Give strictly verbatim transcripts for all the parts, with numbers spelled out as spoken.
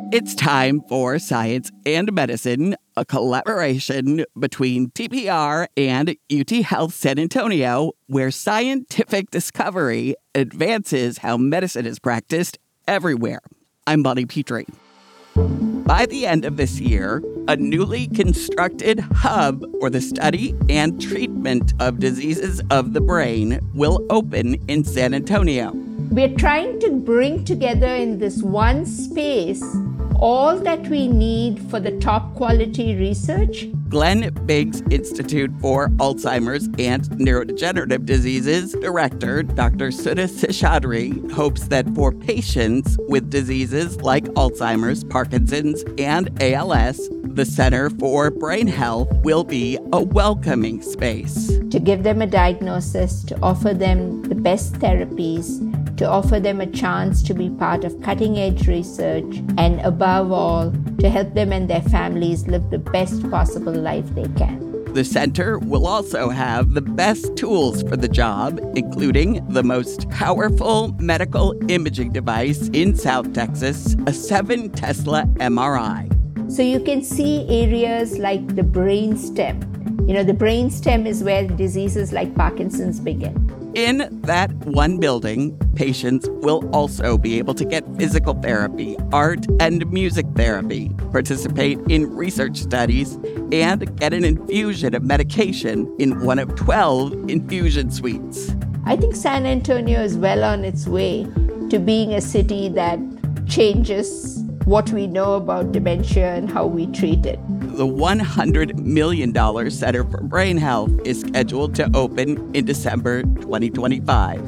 It's time for Science and Medicine, a collaboration between T P R and U T Health San Antonio, where scientific discovery advances how medicine is practiced everywhere. I'm Bonnie Petrie. By the end of this year, a newly constructed hub for the study and treatment of diseases of the brain will open in San Antonio. We're trying to bring together in this one space all that we need for the top quality research. Glenn Biggs Institute for Alzheimer's and Neurodegenerative Diseases Director Doctor Sudha Seshadri hopes that for patients with diseases like Alzheimer's, Parkinson's, and A L S, the Center for Brain Health will be a welcoming space. To give them a diagnosis, to offer them the best therapies, to offer them a chance to be part of cutting-edge research, and above all, to help them and their families live the best possible life they can. The center will also have the best tools for the job, including the most powerful medical imaging device in South Texas, a seven Tesla M R I. So you can see areas like the brain stem. You know, the brain stem is where diseases like Parkinson's begin. In that one building, patients will also be able to get physical therapy, art and music therapy, participate in research studies, and get an infusion of medication in one of twelve infusion suites. I think San Antonio is well on its way to being a city that changes what we know about dementia and how we treat it. The one hundred million dollars Center for Brain Health is scheduled to open in December twenty twenty-five.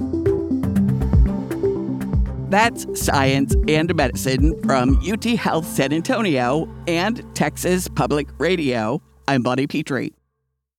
That's Science and Medicine from U T Health San Antonio and Texas Public Radio. I'm Bonnie Petrie.